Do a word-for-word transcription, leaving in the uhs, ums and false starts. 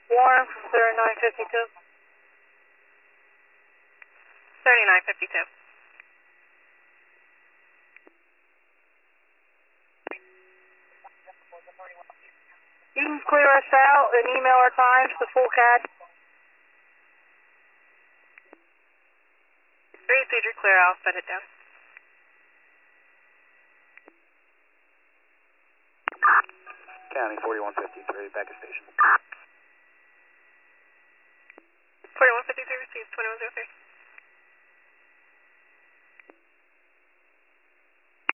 Warren from thirty-nine fifty-two. thirty-nine fifty-two. You can clear us out and email our times to full C A D. Three Cedar clear, I'll set it down. County forty-one fifty-three, back to station. forty-one fifty-three received, twenty-one oh three.